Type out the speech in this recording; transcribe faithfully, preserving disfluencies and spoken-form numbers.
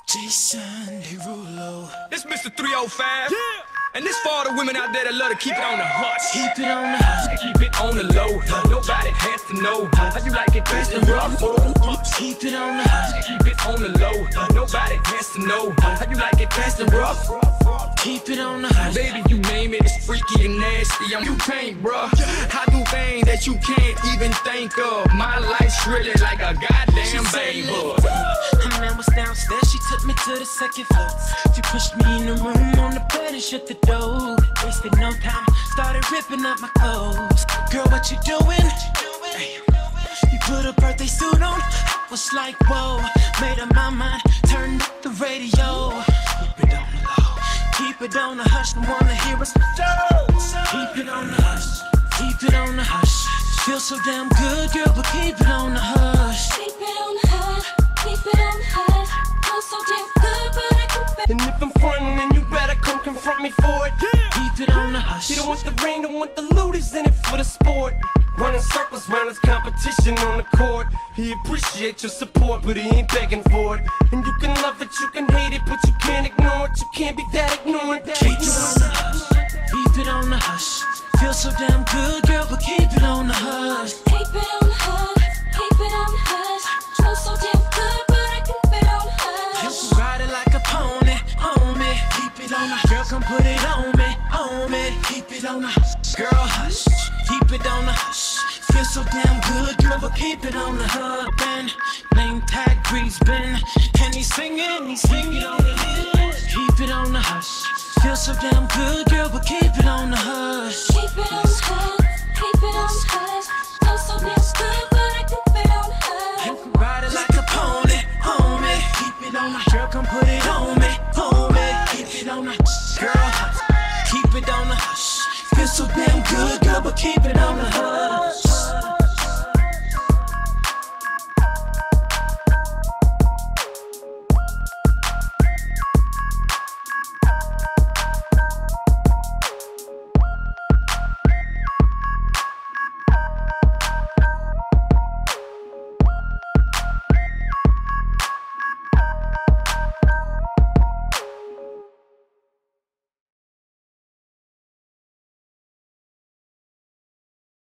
Jason Derulo. This Mister three oh five. Yeah. And this for all the women out there that love to keep it on the hush. Keep it on the hush. Keep it on the low. Nobody has to know how you like it fast and rough. Keep it on the hush. Keep it on the low. Nobody has to know how you like it fast and rough. Keep it on the hush. Baby, you name it, it's freaky and nasty. I'm you can't, bruh. I do things that you can't even think of. My life's really like a goddamn baby. Her man was downstairs, she took me to the second floor. She pushed me in the room on the bed and shut the door. Wasted no time, started ripping up my clothes. Girl, what you doing? Hey. You put a birthday suit on, I was like, whoa. Made up my mind, turned up the radio. Keep it on the low, keep it on the hush, don't wanna hear us go. Keep it on the hush, keep it on the hush. Feel so damn good, girl, but keep it on the hush. Keep it on the hush, keep it on the hush. Feel so damn good, but I keep it. And if I'm frontin', then you better come confront me for it. Keep it on the hush. You don't want the ring, don't want the loot, is in it for the sport. Running circles round his competition on the court. He appreciates your support, but he ain't begging for it. And you can love it, you can hate it, but you can't ignore it. You can't be that ignorant. Keep it on the hush, keep it on the hush. Feel so damn good, girl, but keep it on the hush. Keep it on the hush, keep it on the hush. Feel so damn good, but I keep it on the hush. You can ride it like a pony, on me. Keep it on the girl, come put it on me, on me. Keep it on the girl, hush. Keep it on the hush. Feel so damn good, girl, but keep it on the hush. Ben, name tag Grease Ben, and he's singing, he's singing on the hush. Keep it on the hush. Feel so damn good, girl, but keep it on the hush. Keep it on the hush, keep it on the hush. Feel so damn good.